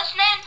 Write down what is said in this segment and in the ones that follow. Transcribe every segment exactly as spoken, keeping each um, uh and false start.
listening?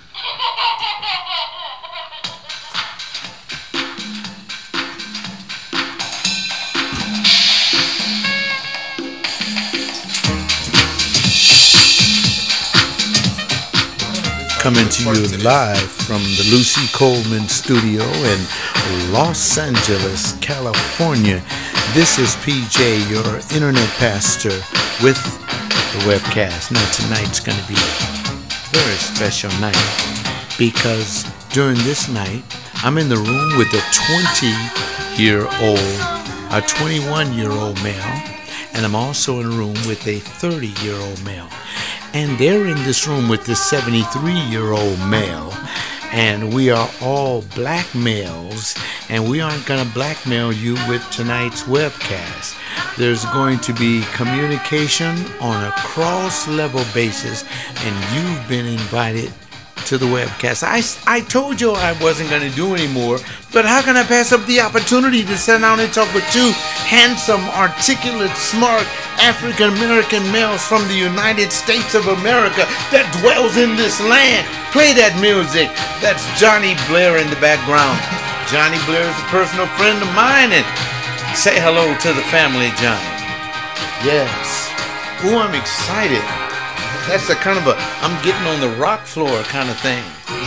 Coming to you live from the Lucy Coleman studio in Los Angeles, California. This is P J, your internet pastor, with the webcast. Now tonight's going to be a very special night because during this night, I'm in the room with a twenty-year-old, a twenty-one-year-old male, and I'm also in a room with a thirty-year-old male. And they're in this room with this seventy-three-year-old male, and we are all black males, and we aren't going to blackmail you with tonight's webcast. There's going to be communication on a cross-level basis, and you've been invited to the webcast. I, I told you I wasn't going to do any more, but how can I pass up the opportunity to sit down and talk with two handsome, articulate, smart African-American males from the United States of America that dwells in this land? Play that music. That's Johnny Blair in the background. Johnny Blair is a personal friend of mine, and say hello to the family, Johnny. Yes. Ooh, I'm excited. That's a kind of a, I'm getting on the rock floor kind of thing.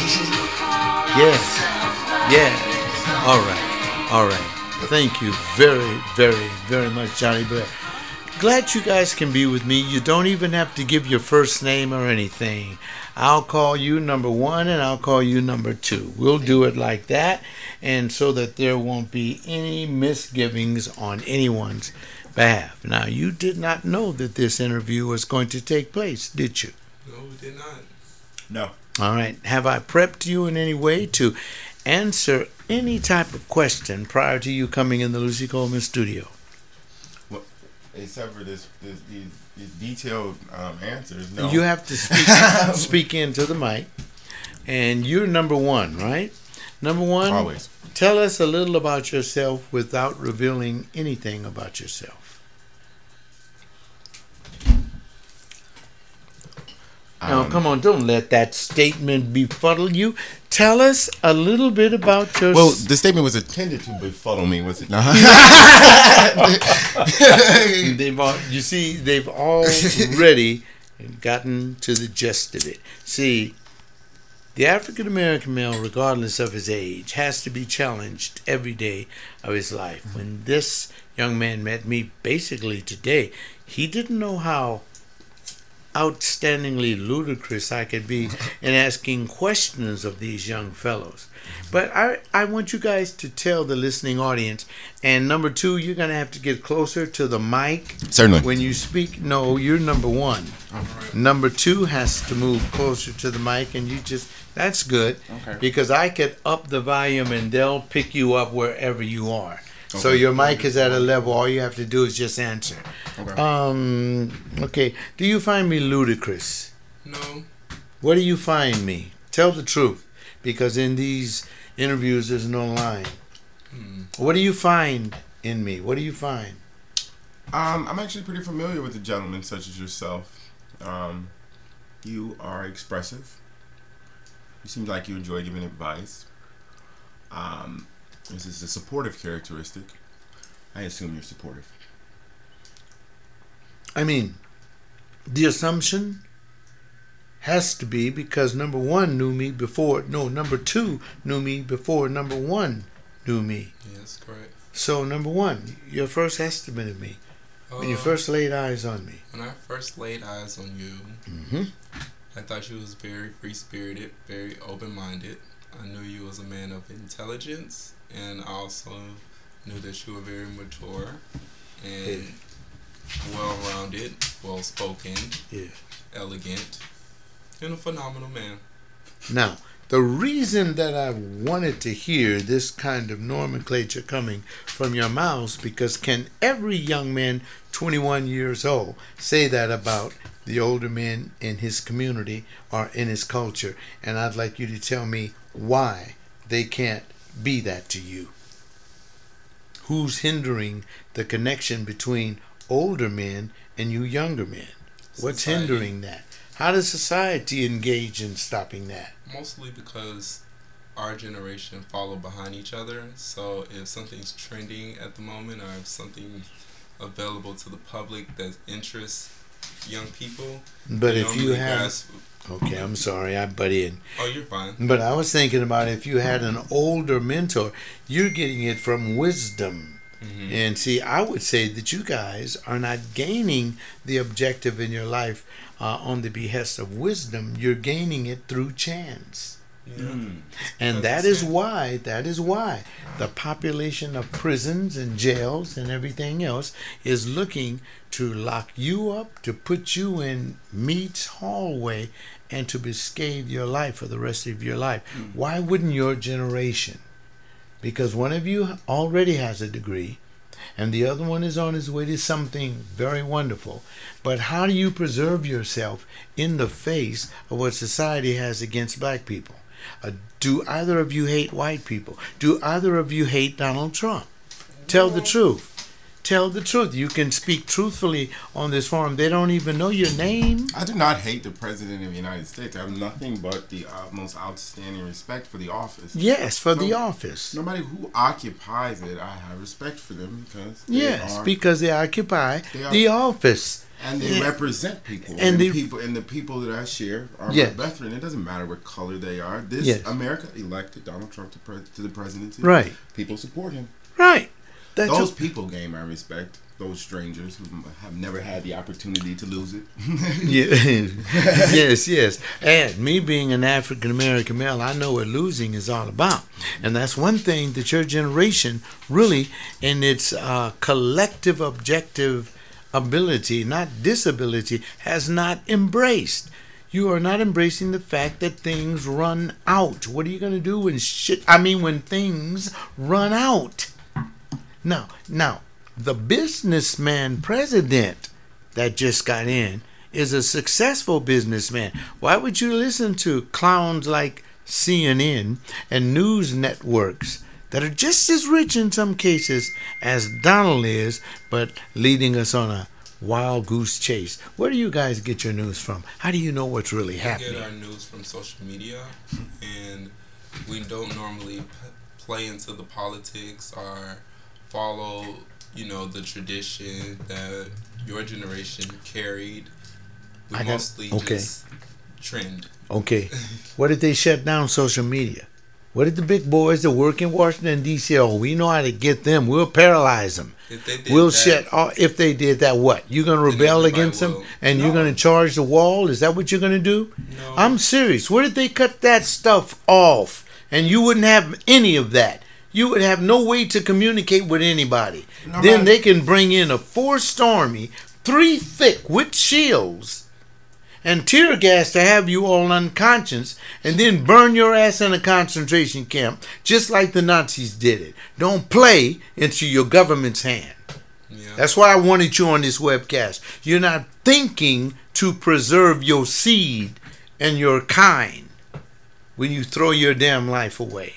Yes. Yeah. All right. All right. Thank you very, very, very much, Johnny Blair. Glad you guys can be with me. You don't even have to give your first name or anything. I'll call you number one and I'll call you number two. We'll do it like that, and so that there won't be any misgivings on anyone's behalf. Now, you did not know that this interview was going to take place, did you? No, we did not. No. All right. Have I prepped you in any way to answer any type of question prior to you coming in the Lucy Coleman studio? Well, except for this, this these, these detailed um, answers, no. You have to speak, speak into the mic. And you're number one, right? Number one. Always. Tell us a little about yourself without revealing anything about yourself. Now, Um, come on, don't let that statement befuddle you. Tell us a little bit about yourself. Well, the statement was intended to befuddle me, was it not? they've all, you see, they've already gotten to the gist of it. See, the African American male, regardless of his age, has to be challenged every day of his life. When this young man met me basically today, he didn't know how outstandingly ludicrous I could be in asking questions of these young fellows. But I, I want you guys to tell the listening audience, and number two, you're going to have to get closer to the mic. Certainly. When you speak, no, you're number one. Right. Number two has to move closer to the mic, and you just, that's good. Okay. Because I could up the volume and they'll pick you up wherever you are. Okay. So your mic is at a level, all you have to do is just answer. Okay. Um, okay. Do you find me ludicrous? No. What do you find me? Tell the truth. Because in these interviews, there's no line. Hmm. What do you find in me? What do you find? Um, I'm actually pretty familiar with a gentleman such as yourself. Um, you are expressive. You seem like you enjoy giving advice. Um, this is a supportive characteristic. I assume you're supportive. I mean, the assumption has to be because number one knew me before, no, number two knew me before number one knew me. Yes, correct. So, number one, your first estimate of me, uh, when you first laid eyes on me. When I first laid eyes on you, mm-hmm. I thought you was very free-spirited, very open-minded. I knew you was a man of intelligence, and I also knew that you were very mature and yeah. well-rounded, well-spoken, yeah. elegant, and a phenomenal man. Now, the reason that I wanted to hear this kind of nomenclature coming from your mouths, because can every young man twenty-one years old say that about the older men in his community or in his culture? And I'd like you to tell me why they can't be that to you. Who's hindering the connection between older men and you younger men? What's Society. hindering that? How does society engage in stopping that? Mostly because our generation follow behind each other. So if something's trending at the moment, or if something available to the public that interests young people, but they if you normally have, grasp- okay, I'm sorry, I butt in. oh, you're fine. But I was thinking about if you had an older mentor, you're getting it from wisdom. Mm-hmm. And see, I would say that you guys are not gaining the objective in your life uh, on the behest of wisdom. You're gaining it through chance. Yeah. Mm. And that is why, that is why the population of prisons and jails and everything else is looking to lock you up, to put you in Mead's hallway, and to bescathe your life for the rest of your life. Mm. Why wouldn't your generation? Because one of you already has a degree, and the other one is on his way to something very wonderful. But how do you preserve yourself in the face of what society has against black people? Uh, do either of you hate white people? Do either of you hate Donald Trump? Tell the truth. Tell the truth. You can speak truthfully on this forum. They don't even know your name. I do not hate the President of the United States. I have nothing but the uh, most outstanding respect for the office. Yes, for no, the office. Nobody who occupies it, I have respect for them because they yes, are, because they occupy they are, the office. And they yeah. represent people. And, And, the people and the people that I share are yes. my brethren. It doesn't matter what color they are. This yes. America elected Donald Trump to, pre- to the presidency. Right. People support him. Right. That's Those a- people gain my respect. Those strangers who have never had the opportunity to lose it. yeah. yes, yes. And me being an African American male, I know what losing is all about. And that's one thing that your generation really, in its uh, collective objective ability, not disability, has not embraced. You are not embracing the fact that things run out. What are you going to do when shit, I mean, when things run out? Now, now, the businessman president that just got in is a successful businessman. Why would you listen to clowns like C N N and news networks that are just as rich in some cases as Donald is, but leading us on a wild goose chase? Where do you guys get your news from? How do you know what's really we happening? We get our news from social media, and we don't normally p- play into the politics or follow, you know, the tradition that your generation carried. We I got- mostly okay. just trend. Okay. What did they shut down social media? What did the big boys that work in Washington, D C, oh, we know how to get them. We'll paralyze them. If they did We'll that, shut all, if they did that, what? You're going to Then rebel everybody against them will. and you're No. going to charge the wall? Is that what you're going to do? No. I'm serious. Where did they cut that stuff off? And you wouldn't have any of that. You would have no way to communicate with anybody. No, then man. they can bring in a four-stormy, three thick with shields and tear gas to have you all unconscious and then burn your ass in a concentration camp just like the Nazis did it. Don't play into your government's hand. Yeah. That's why I wanted you on this webcast. You're not thinking to preserve your seed and your kind when you throw your damn life away.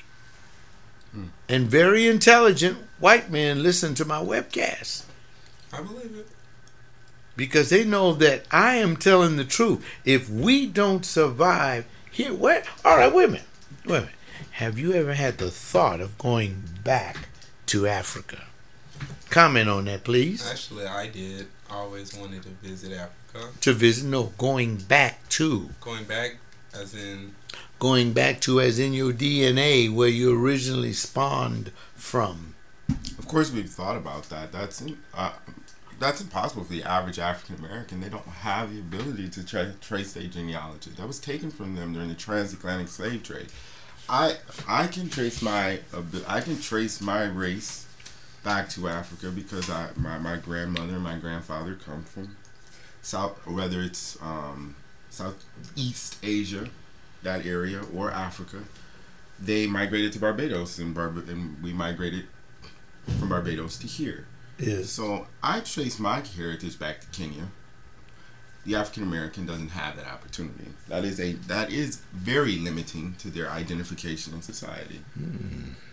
Hmm. And very intelligent white men listen to my webcast I believe it. because they know that I am telling the truth. If we don't survive here, where? All right, wait a minute. Wait a minute. Have you ever had the thought of going back to Africa? Comment on that, please. Actually, I did. I always wanted to visit Africa. To visit? No, going back to. Going back, as in, Going back to as in your D N A where you originally spawned from. Of course, we've thought about that. That's in, uh, that's impossible for the average African American. They don't have the ability to tra- trace their genealogy. That was taken from them during the transatlantic slave trade. I I can trace my abi- I can trace my race back to Africa because I my, my grandmother and my grandfather come from South, whether it's um, Southeast Asia, that area, or Africa. They migrated to Barbados, and, Barb- and we migrated from Barbados to here. Yes. So I trace my heritage back to Kenya. The African American doesn't have that opportunity. That is a that is very limiting to their identification in society.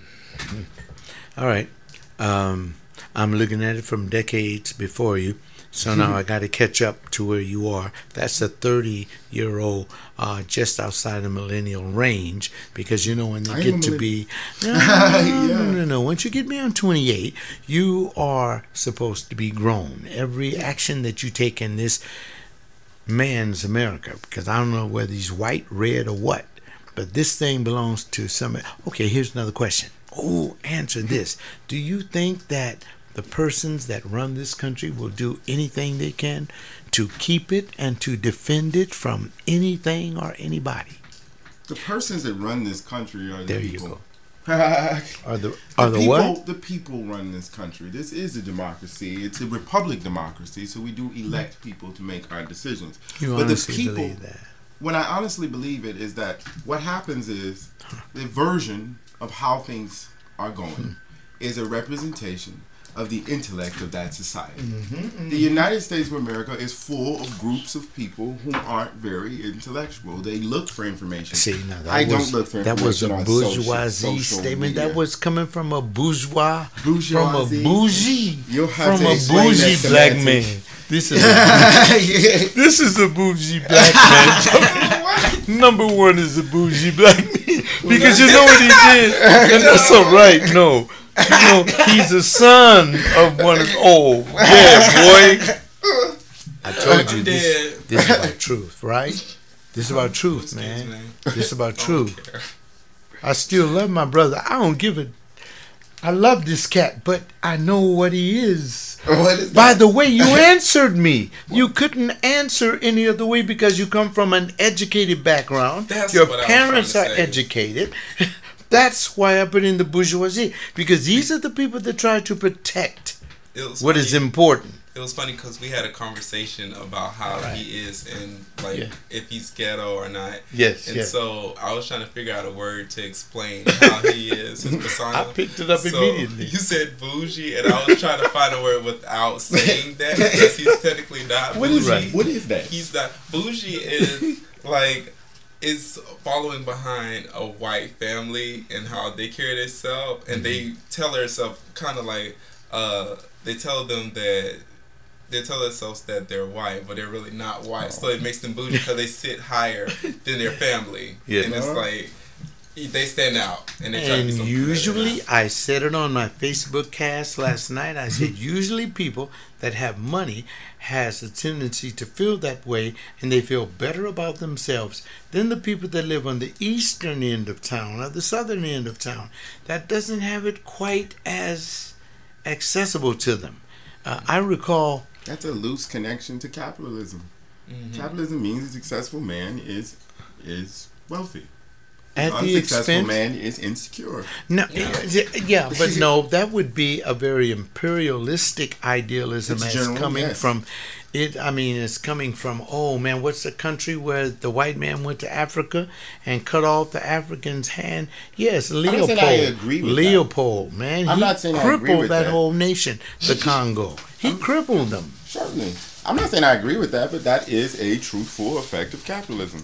All right. Um, I'm looking at it from decades before you. So now I got to catch up to where you are. That's a thirty-year-old uh, just outside the millennial range, because you know when they I get am a to be no, no, Yeah. no, no, no. Once you get beyond twenty-eight, you are supposed to be grown. Every action that you take in this man's America, because I don't know whether he's white, red, or what, but this thing belongs to somebody. Okay, here's another question. Oh, answer this. Do you think that the persons that run this country will do anything they can to keep it and to defend it from anything or anybody? The persons that run this country are the There you people. go. Are Are the are the, people, what? The people run this country. This is a democracy. It's a republic democracy, so we do elect people to make our decisions. You but the honestly people, believe that? When I honestly believe it, is that what happens is the version of how things are going Hmm. is a representation of the intellect of that society. Mm-hmm, mm-hmm. The United States of America is full of groups of people who aren't very intellectual. They look for information. See, now that I was, don't look for that was a information on bourgeoisie social- social statement. media. That was coming from a bourgeois, Bourgeoisie. from a bougie, You'll have from to a explain bougie that black semantics. man. This is a, this is a bougie black man. Number one is a bougie black man, because you know what he did, and that's all right. No, you know he's a son of one of oh yeah boy. I told you I'm this. dead. This is about truth, right? This is about truth, Excuse man. me. This is about I don't truth. care. I still love my brother. I don't give a. I love this cat, but I know what he is. What is By that? the way you answered me, you couldn't answer any other way because you come from an educated background. That's Your what I was parents are trying to say. educated. That's why I put in the bourgeoisie, because these are the people that try to protect It was what funny. is important. It was funny because we had a conversation about how Right. he is and like Yeah. if he's ghetto or not. Yes, And yes. so I was trying to figure out a word to explain how he is, his persona. I picked it up So immediately. You said bougie, and I was trying to find a word without saying that because he's technically not What bougie. is Right. What is that? He's not bougie. Is like is following behind a white family and how they carry themselves, and they tell themselves kind of like uh, they tell them that. They tell themselves that they're white, but they're really not white. So it makes them bougie because they sit higher than their family. Yeah. And it's like, they stand out. And they try to be And something usually, better. I said it on my Facebook cast last night. I said, usually people that have money has a tendency to feel that way, and they feel better about themselves than the people that live on the eastern end of town or the southern end of town. That doesn't have it quite as accessible to them. Uh, I recall. That's a loose connection to capitalism. Mhm. Capitalism means a successful man is is wealthy. At An the unsuccessful expense, man is insecure. no, Yeah. yeah, yeah, but no, that would be a very imperialistic idealism. It's As general, coming yes. from it. I mean, it's coming from. Oh man, what's the country where the white man went to Africa and cut off the African's hand? Yes, not Leopold. saying I agree with that. Leopold, man, I'm he not saying I agree crippled with that that. whole nation, the Congo. He crippled them. Certainly. I'm not saying I agree with that, but that is a truthful effect of capitalism.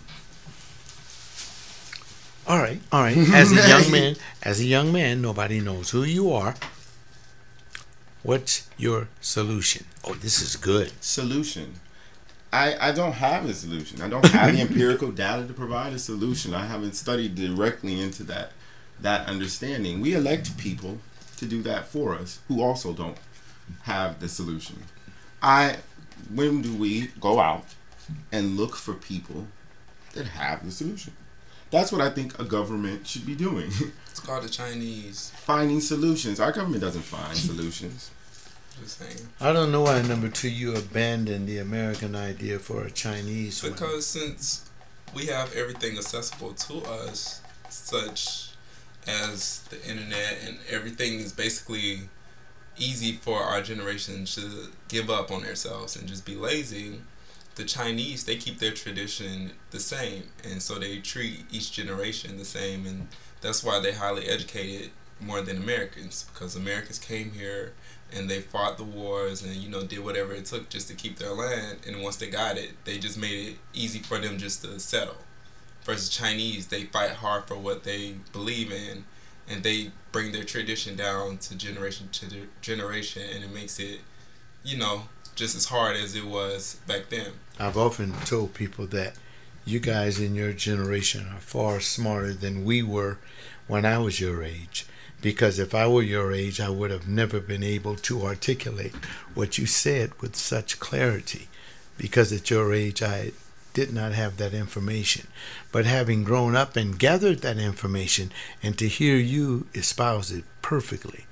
All right, all right. As a young man, as a young man, nobody knows who you are. What's your solution? Oh, this is good. Solution. I, I don't have a solution. I don't have the empirical data to provide a solution. I haven't studied directly into that that understanding. We elect people to do that for us who also don't have the solution. I when do we go out and look for people that have the solution? That's what I think a government should be doing. It's called the Chinese. Finding solutions. Our government doesn't find solutions. Just saying. I don't know why, number two, you abandoned the American idea for a Chinese one. Because since we have everything accessible to us, such as the internet, and everything is basically easy for our generation to give up on themselves and just be lazy, the Chinese, they keep their tradition the same, and so they treat each generation the same, and that's why they're highly educated more than Americans, because Americans came here and they fought the wars and, you know, did whatever it took just to keep their land, and once they got it, they just made it easy for them just to settle. Versus Chinese, they fight hard for what they believe in, and they bring their tradition down to generation to generation, and it makes it, you know, just as hard as it was back then. I've often told people that you guys in your generation are far smarter than we were when I was your age. Because if I were your age, I would have never been able to articulate what you said with such clarity. Because at your age, I did not have that information. But having grown up and gathered that information, and to hear you espouse it perfectly,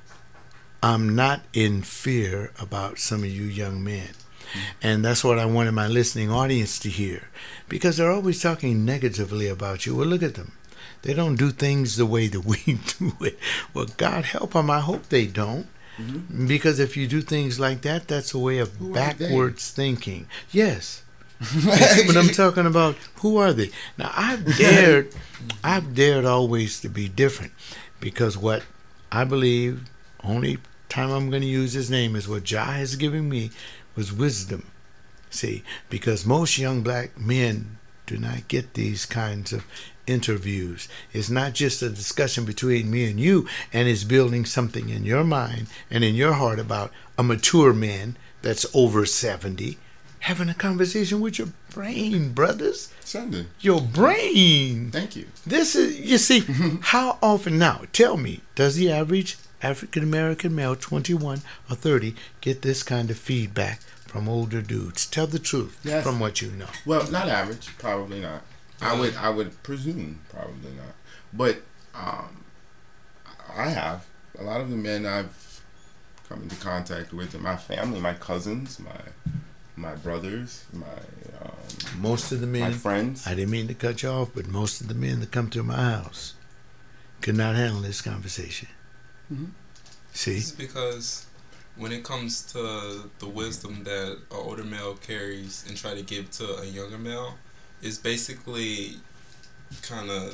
I'm not in fear about some of you young men. And that's what I wanted my listening audience to hear. Because they're always talking negatively about you. Well, look at them. They don't do things the way that we do it. Well, God help them. I hope they don't. Mm-hmm. Because if you do things like that, that's a way of who backwards thinking. Yes. But I'm talking about, who are they? Now, I've dared, I've dared always to be different. Because what I believe, only time I'm going to use his name is what Jah has given me, was wisdom. See, because most young black men do not get these kinds of interviews. It's not just a discussion between me and you, and it's building something in your mind and in your heart about a mature man that's over seventy having a conversation with your brain, brothers. Sunday. Your brain. Thank you. This is, you see, how often now, tell me, does the average African American male, twenty-one or thirty, get this kind of feedback from older dudes? Tell the truth. Yes. From what you know. Well, not average, probably not. I would I would presume probably not. But um, I have. A lot of the men I've come into contact with in my family, my cousins, my my brothers, my um, most of the men, my friends. I didn't mean to cut you off, but most of the men that come to my house could not handle this conversation. Mm-hmm. See? This is because when it comes to the wisdom that an older male carries and try to give to a younger male, it's basically kind of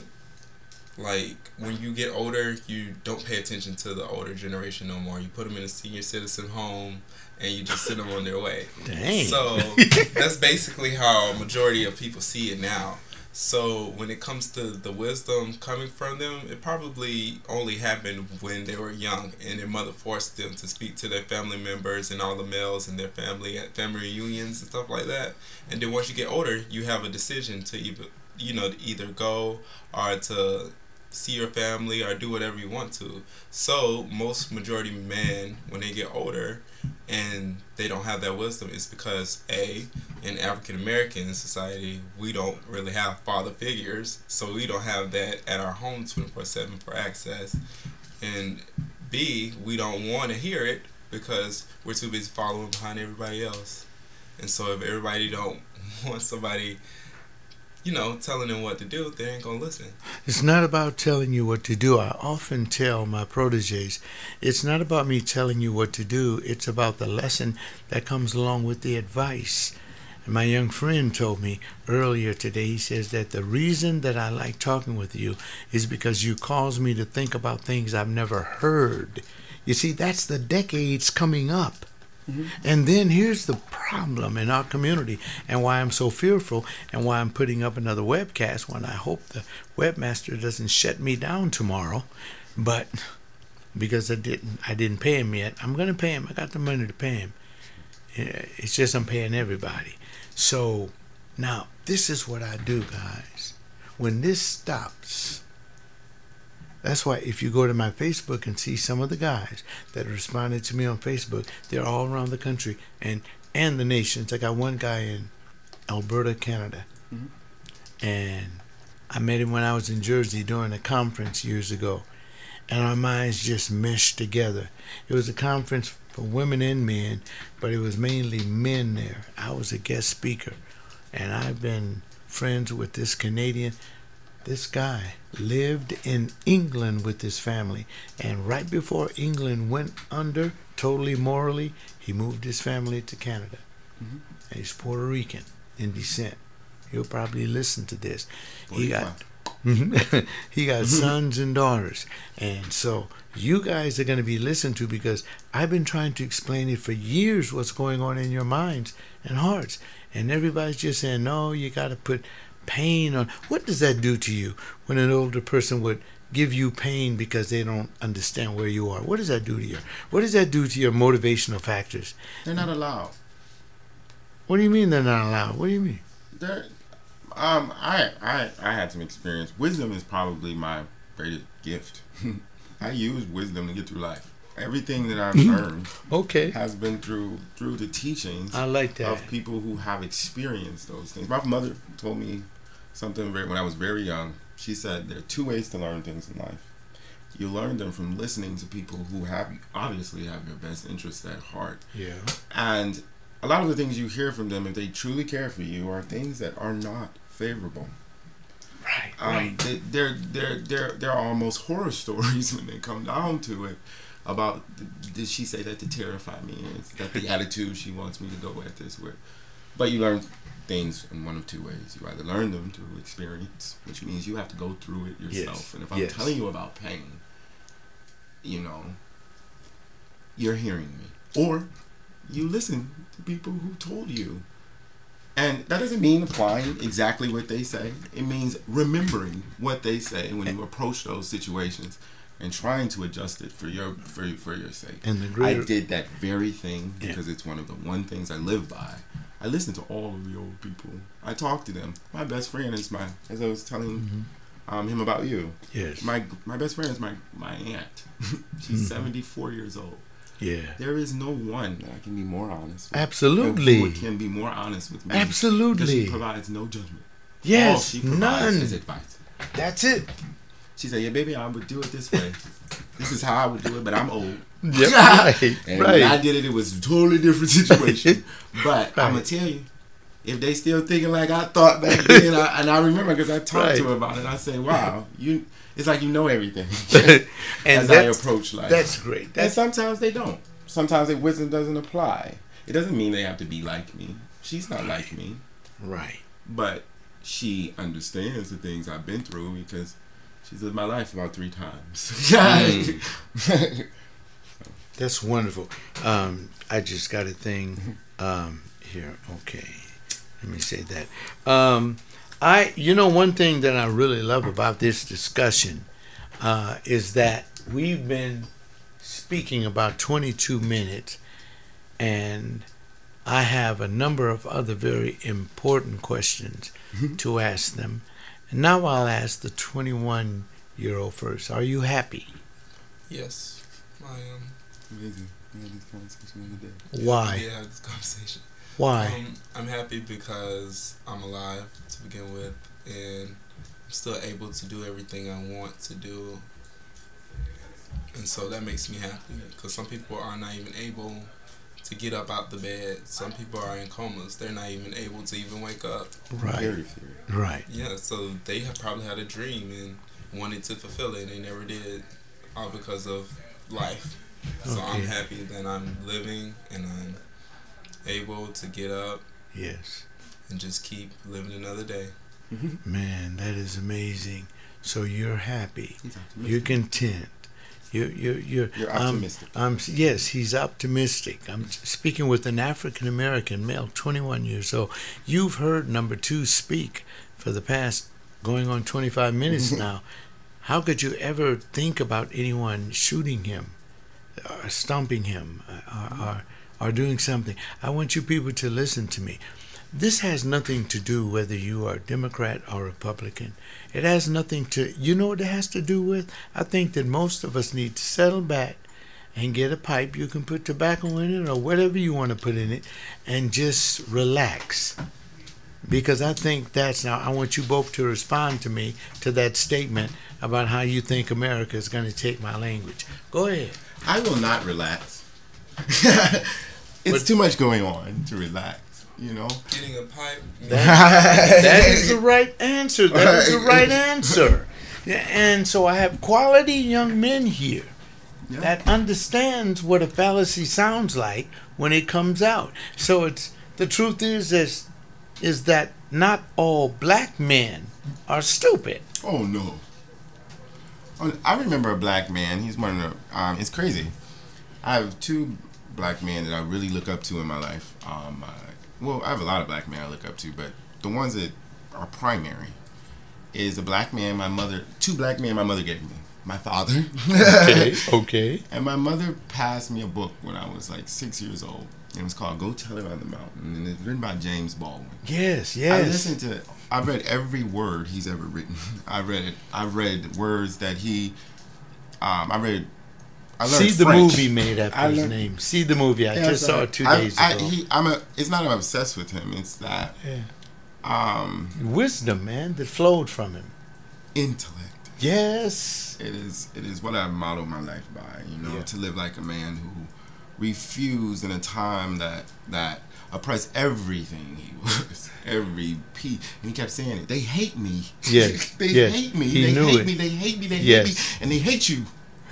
like when you get older, you don't pay attention to the older generation no more. You put them in a senior citizen home and you just send them on their way. Dang. So that's basically how a majority of people see it now. So when it comes to the wisdom coming from them, it probably only happened when they were young and their mother forced them to speak to their family members and all the males in their family at family reunions and stuff like that. And then once you get older, you have a decision to either, you know, to either go or to see your family or do whatever you want to. So most majority men, when they get older and they don't have that wisdom, it's because A, in African American society, we don't really have father figures, so we don't have that at our home twenty-four seven for access. And B, we don't want to hear it because we're too busy following behind everybody else. And so if everybody don't want somebody, you know, telling them what to do, they ain't gonna listen. It's not about telling you what to do. I often tell my proteges, it's not about me telling you what to do. It's about the lesson that comes along with the advice. And my young friend told me earlier today, he says that the reason that I like talking with you is because you cause me to think about things I've never heard. You see, that's the decades coming up. Mm-hmm. And then here's the problem in our community and why I'm so fearful and why I'm putting up another webcast when I hope the webmaster doesn't shut me down tomorrow. But because I didn't I didn't pay him yet, I'm going to pay him. I got the money to pay him. It's just I'm paying everybody. So now this is what I do, guys. When this stops, that's why if you go to my Facebook and see some of the guys that responded to me on Facebook, they're all around the country and, and the nations. I got one guy in Alberta, Canada. Mm-hmm. And I met him when I was in Jersey during a conference years ago. And our minds just meshed together. It was a conference for women and men, but it was mainly men there. I was a guest speaker. And I've been friends with this Canadian. This guy lived in England with his family, and right before England went under, totally morally, he moved his family to Canada. Mm-hmm. And he's Puerto Rican in descent. He'll probably listen to this. He got he got sons and daughters, and so you guys are going to be listened to because I've been trying to explain it for years what's going on in your minds and hearts, and everybody's just saying, no, you got to put pain on. What does that do to you when an older person would give you pain because they don't understand where you are. What does that do to your? What does that do to your motivational factors? They're not allowed. What do you mean they're not allowed? What do you mean? They're, um, I, I, I had some experience. Wisdom is probably my greatest gift. I use wisdom to get through life. Everything that I've learned Okay. has been through through the teachings I like that. of people who have experienced those things. My mother told me something very, when I was very young. She said there are two ways to learn things in life. You learn them from listening to people who have obviously have your best interests at heart. Yeah. And a lot of the things you hear from them, if they truly care for you, are things that are not favorable. Right. Um, Right. they, they're they're they're they're almost horror stories when they come down to it. About did she say that to terrify me? Is that the attitude she wants me to go at this with? But you learn things in one of two ways. You either learn them through experience, which means you have to go through it yourself. Yes. And if I'm Yes. telling you about pain, you know, you're hearing me, or you listen to people who told you. And that doesn't mean applying exactly what they say. It means remembering what they say when you approach those situations and trying to adjust it for your for for your sake. And the I greater, did that very thing Yeah. because it's one of the one things I live by. I listen to all of the old people. I talk to them. My best friend is my, as I was telling Mhm. um, him about you. Yes. My my best friend is my my aunt. She's Mhm. seventy-four years old. Yeah. There is no one that I can be more honest with. Absolutely. Who can be more honest with me. Because Absolutely. she provides no judgment. All Yes. she provides None. is advice. That's it. She said, yeah, baby, I would do it this way. This is how I would do it, but I'm old. Yep. Right. And when I Right. did it, it was a totally different situation. But I'm going Right. to tell you, if they still thinking like I thought back then, I, and I remember because I talked Right. to her about it, I say, wow, you. It's like you know everything. And as I that's, approach life. that's great. And That's sometimes they don't. Sometimes their wisdom doesn't apply. It doesn't mean they have to be like me. She's not like me. right. But she understands the things I've been through because she's lived my life about three times. Mm. That's wonderful. Um, I just got a thing um, here. Okay, let me say that. Um, I, you know, one thing that I really love about this discussion uh, is that we've been speaking about twenty-two minutes, and I have a number of other very important questions to ask them. And now I'll ask the twenty-one-year-old first. Are you happy? Yes, I am. Amazing. We had this conversation the other day. Why? Yeah, this conversation. Why? Um, I'm happy because I'm alive to begin with, and I'm still able to do everything I want to do. And so that makes me happy because some people are not even able to get up out the bed. Some people are in comas. They're not even able to even wake up. Right. Very serious. Right. Yeah, so they have probably had a dream and wanted to fulfill it and they never did, all because of life. So I'm Okay. happy that I'm living and I'm able to get up Yes. and just keep living another day. Man, that is amazing. So you're happy. He's optimistic. You're content. You're you're you're, You're um, optimistic. um, yes, he's optimistic. I'm speaking with an African American male, twenty-one years old. You've heard number two speak for the past going on twenty-five minutes now. How could you ever think about anyone shooting him, or stomping him, or, or, or doing something? I want you people to listen to me. This has nothing to do whether you are Democrat or Republican. It has nothing to, you know what it has to do with? I think that most of us need to settle back and get a pipe. You can put tobacco in it or whatever you want to put in it and just relax. Because I think that's, now I want you both to respond to me to that statement about how you think America is going to take my language. Go ahead. I will not relax. It's But- too much going on to relax, you know? Getting a pipe. That, that is the right answer. That is the right answer. Yeah, and so I have quality young men here Yeah. that understands what a fallacy sounds like when it comes out. So it's the truth is is, is that not all black men are stupid. Oh, no. Oh, I remember a black man. He's one of the, um, it's crazy. I have two black men that I really look up to in my life. Um, uh, well, I have a lot of black men I look up to, but the ones that are primary is a black man. My mother, two black men. My mother gave me. My father. Okay. Okay. And my mother passed me a book when I was like six years old. It was called "Go Tell It on the Mountain," and it's written by James Baldwin. Yes. Yes. I listened to. I read every word he's ever written. I read it. I read words that he. Um, I read. I learned See the French. movie made after I his learned, name. See the movie. I yeah, just saw it two I, days I, ago. He, I'm a. It's not I'm obsessed with him. It's that. Yeah. Um, Wisdom, man, that flowed from him. Intellect. Yes. It is. It is what I model my life by. You know, Yeah. to live like a man who refused in a time that that oppressed everything he was, every piece. And he kept saying it. They hate me. Yes. they yes. hate me. He they knew hate it. me. They hate me. They Yes. hate me. And they hate you.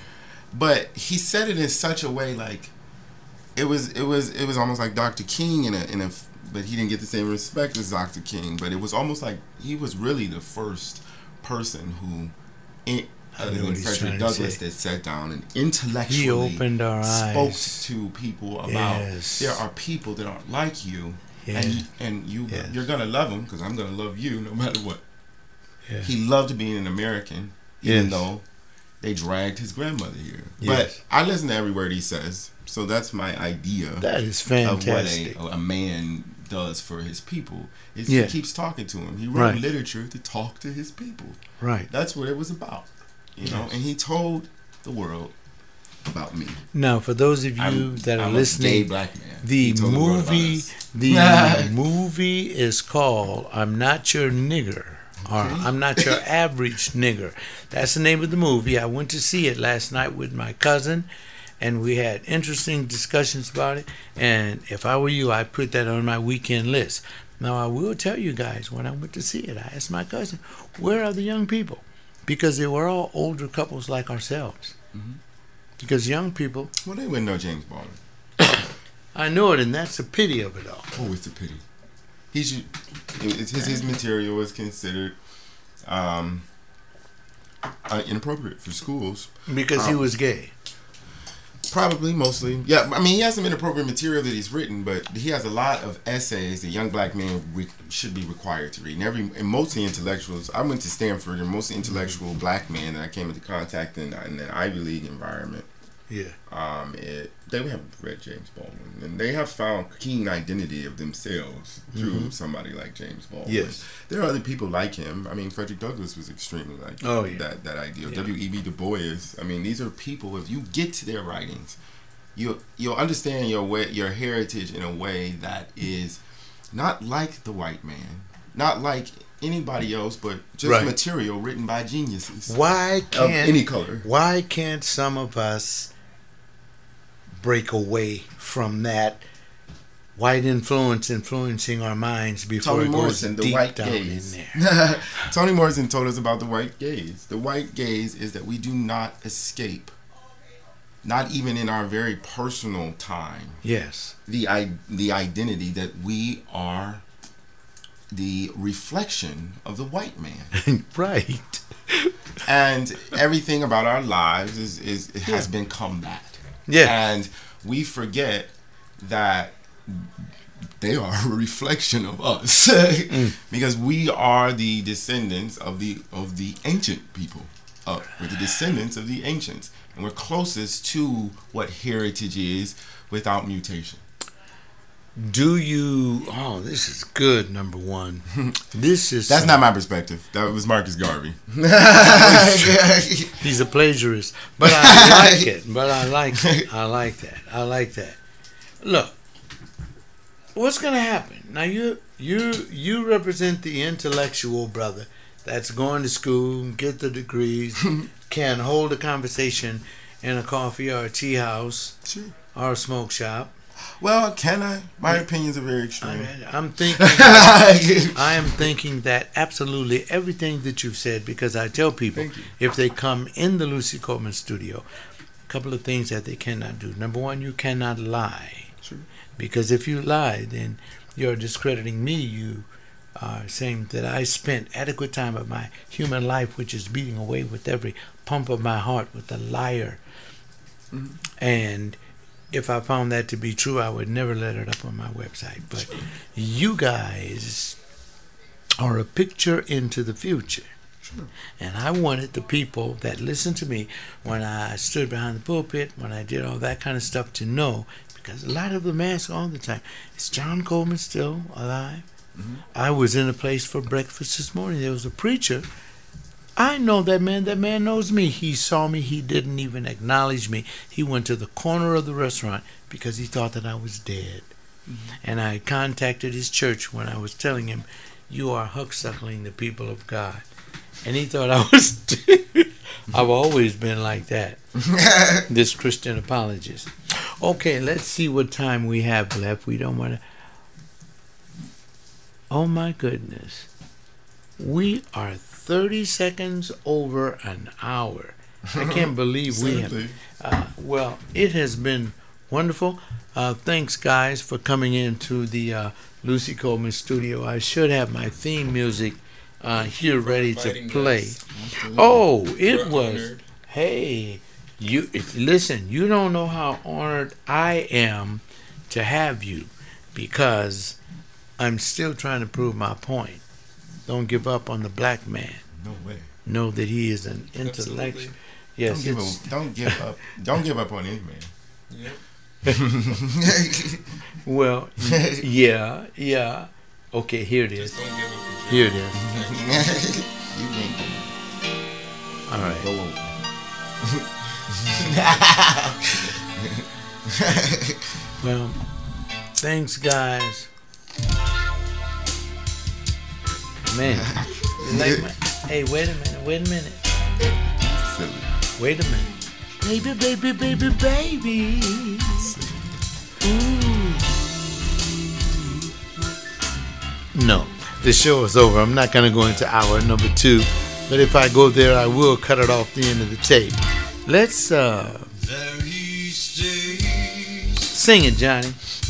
But he said it in such a way like it was. It was. It was almost like Doctor King in a in a. But he didn't get the same respect as Doctor King. But it was almost like he was really the first person who. In, I other know than what he's Frederick trying to Douglass say. that sat down and intellectually He opened our spoke eyes. to people about Yes. there are people that aren't like you, Yeah. and and you Yes. you're gonna love them because I'm gonna love you no matter what. Yeah. He loved being an American, even Yes. though they dragged his grandmother here. Yes. But I listen to every word he says, so that's my idea That is of what fantastic. a, a man does for his people. Is Yeah. he keeps talking to him. He wrote Right. literature to talk to his people. Right. That's what it was about. You know, Yes. and he told the world about me. Now, for those of you I'm, that are I'm a gay listening, black man. the He told the world about movie, us. the movie is called "I'm Not Your Nigger" or Okay. "I'm Not Your Average Nigger." That's the name of the movie. I went to see it last night with my cousin, and we had interesting discussions about it. And if I were you, I'd put that on my weekend list. Now, I will tell you guys, when I went to see it, I asked my cousin, "Where are the young people?" Because they were all older couples like ourselves. Mhm. Because young people, Well, they wouldn't know James Baldwin. I know it, and that's the pity of it all. Oh, it's a pity. He should. It's his his material is considered um, uh, inappropriate for schools. Because he Um, was gay. Probably, mostly. Yeah, I mean, he has some inappropriate material that he's written, but he has a lot of essays that young black men re- should be required to read. And every, and mostly intellectuals. I went to Stanford, and most intellectual black men that I came into contact in, in an Ivy League environment, Yeah. um, it, they haven't read James Baldwin, and they have found keen identity of themselves through Mhm. somebody like James Baldwin. Yes. There are other people like him. I mean, Frederick Douglass was extremely like Oh, yeah. that that idea. Yeah. W E B Du Bois. I mean, these are people. If you get to their writings, you you'll understand your way, your heritage in a way that is not like the white man, not like anybody else, but just Right. material written by geniuses Why of can't any color. why can't some of us break away from that white influence influencing our minds before Toni it goes Morrison, the deep white down gaze. in there? Toni Morrison told us about the white gaze. The white gaze is that we do not escape, not even in our very personal time, Yes. the i the identity that we are the reflection of the white man, Right. and everything about our lives is is it has been combat. Yeah. And we forget that they are a reflection of us because we are the descendants of the of the ancient people. Uh, we're the descendants of the ancients, and we're closest to what heritage is without mutation. Do you oh, this is good, number one. This is That's some- not my perspective. That was Marcus Garvey. He's a plagiarist, but I like it. But I like it. I like that. I like that. Look, what's gonna happen now? You you you represent the intellectual brother that's going to school, get the degrees, can hold a conversation in a coffee or a tea house Sure. or a smoke shop. Well, can I? My opinions are very I extreme. mean, I'm thinking. I am thinking that absolutely everything that you've said, because I tell people Thank you. if they come in the Lucy Coleman studio, a couple of things that they cannot do. Number one, you cannot lie. Sure. Because if you lie, then you're discrediting me. You are saying that I spent adequate time of my human life, which is beating away with every pump of my heart, with a liar. Mhm. And if I found that to be true, I would never let it up on my website. But you guys are a picture into the future. Sure. And I wanted the people that listened to me when I stood behind the pulpit, when I did all that kind of stuff, to know, because a lot of them ask all the time, is John Coleman still alive? Mm-hmm. I was in a place for breakfast this morning. There was a preacher. I know that man. That man knows me. He saw me. He didn't even acknowledge me. He went to the corner of the restaurant because he thought that I was dead. Mm-hmm. And I contacted his church when I was telling him, you are hucksuckling the people of God. And he thought I was dead. I've always been like that. This Christian apologist. Okay, let's see what time we have left. We don't want to... Oh my goodness. We are thirty seconds over an hour. I can't believe we have... Uh, well, it has been wonderful. Uh, thanks, guys, for coming into the uh, Lucy Coleman studio. I should have my theme music uh, here ready to play. Oh, it was... Honored. Hey, you listen, you don't know how honored I am to have you, because I'm still trying to prove my point. Don't give up on the black man. No way. Know that he is an intellectual. Yes, don't give, a, don't give up. Don't give up on any man. Yep. Well, yeah, yeah. Okay, here it is. Just don't give up. Here it is. You can't. All right. Go over. Well, thanks, guys. Man, you like my, hey, wait a minute, wait a minute. Silly. Wait a minute. Baby, baby, baby, baby. Ooh. No, the show is over. I'm not going to go into hour number two. But if I go there, I will cut it off the end of the tape. Let's uh, sing it, Johnny.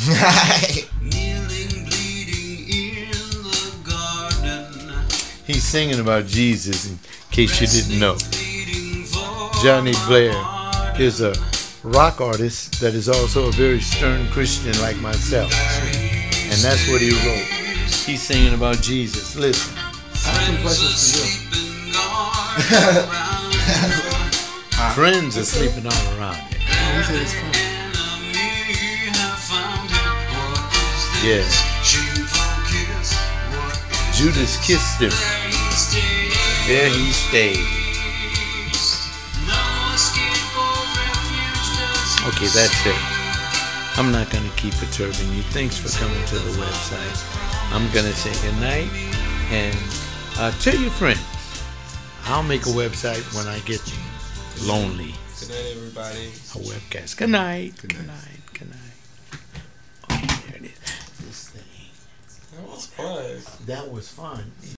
He's singing about Jesus, in case you didn't know. Johnny Blair is a rock artist that is also a very stern Christian like myself. And that's what he wrote. He's singing about Jesus. Listen. I have some questions for you. Friends are sleeping all around you. Oh, who's his friend? Yeah. Judas kissed him. There he stayed. Okay, that's it. I'm not going to keep perturbing you. Thanks for coming to the website. I'm going to say goodnight and uh, tell your friends. I'll make a website when I get lonely. Good night, everybody. A webcast. Good night. Good night. Good night. Okay, there it is. This thing. That was fun. That was fun.